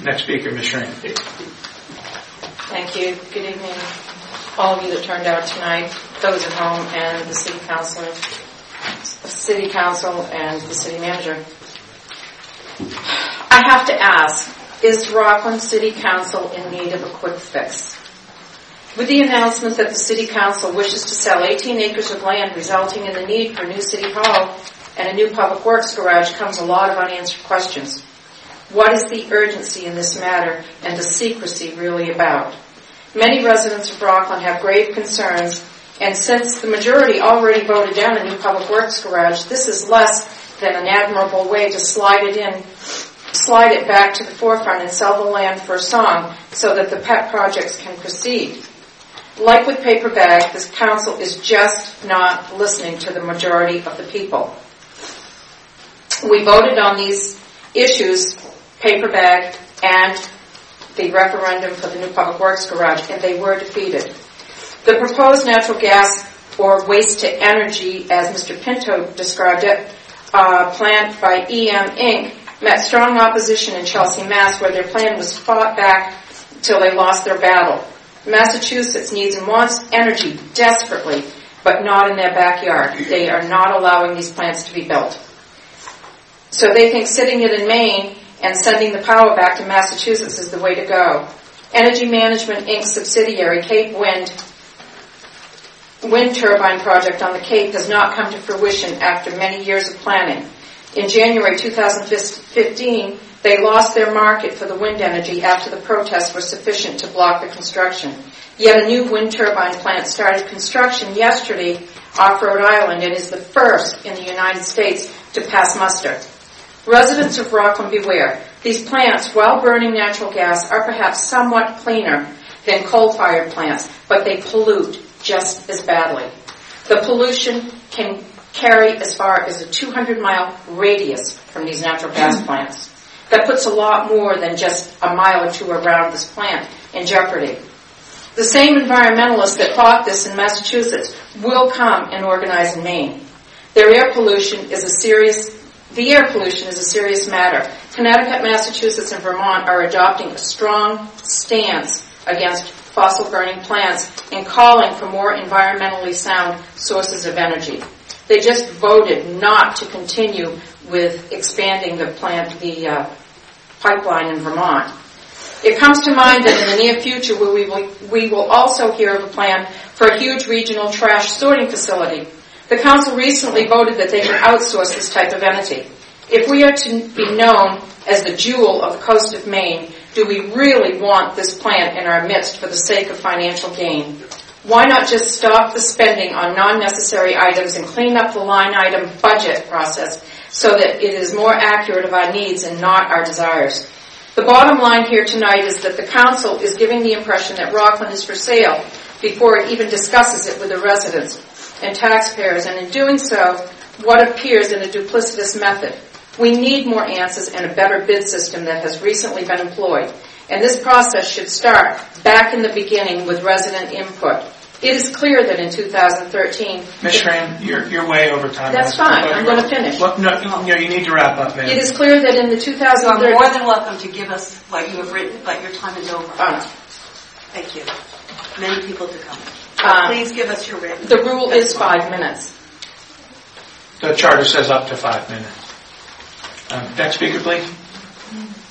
Next speaker, Ms. Schramm. Thank you. Good evening, all of you that turned out tonight, those at home, and the City Council and the City Manager. I have to ask, is Rockland City Council in need of a quick fix? With the announcement that the City Council wishes to sell 18 acres of land, resulting in the need for a new City Hall and a new Public Works garage, comes a lot of unanswered questions. What is the urgency in this matter, and the secrecy really about? Many residents of Rockland have grave concerns, and since the majority already voted down a new Public Works garage, this is less than an admirable way to slide it back to the forefront and sell the land for a song so that the pet projects can proceed. Like with Paper Bag, this council is just not listening to the majority of the people. We voted on these issues, Paper Bag and the referendum for the new Public Works garage, and they were defeated. The proposed natural gas, or waste to energy, as Mr. Pinto described it, plant by EM Inc., met strong opposition in Chelsea, Mass., where their plan was fought back till they lost their battle. Massachusetts needs and wants energy desperately, but not in their backyard. They are not allowing these plants to be built. So they think sitting it in Maine and sending the power back to Massachusetts is the way to go. Energy Management Inc.'s subsidiary, Cape Wind turbine project on the Cape, has not come to fruition after many years of planning. In January 2015, they lost their market for the wind energy after the protests were sufficient to block the construction. Yet a new wind turbine plant started construction yesterday off Rhode Island and is the first in the United States to pass muster. Residents of Rockland, beware. These plants, while burning natural gas, are perhaps somewhat cleaner than coal-fired plants, but they pollute just as badly. The pollution can carry as far as a 200-mile radius from these natural gas plants. That puts a lot more than just a mile or two around this plant in jeopardy. The same environmentalists that fought this in Massachusetts will come and organize in Maine. The air pollution is a serious matter. Connecticut, Massachusetts, and Vermont are adopting a strong stance against fossil-burning plants and calling for more environmentally sound sources of energy. They just voted not to continue with expanding the pipeline in Vermont. It comes to mind that in the near future we will also hear of a plan for a huge regional trash sorting facility. The council recently voted that they can outsource this type of entity. If we are to be known as the jewel of the coast of Maine, do we really want this plant in our midst for the sake of financial gain? Why not just stop the spending on non-necessary items and clean up the line item budget process so that it is more accurate of our needs and not our desires? The bottom line here tonight is that the council is giving the impression that Rockland is for sale before it even discusses it with the residents and taxpayers, and in doing so, what appears in a duplicitous method. We need more answers and a better bid system that has recently been employed. And this process should start back in the beginning with resident input. It is clear that in 2013... Ms. Schramm, you're way over time. That's fine. I'm going to finish. Well, no, you need to wrap up, ma'am. It is clear that in the 2013... You are more than welcome to give us what you have written, but your time is over. Thank you. Many people to come. Please give us your written. The rule is 5 minutes. The charter says up to 5 minutes. Next speaker, please.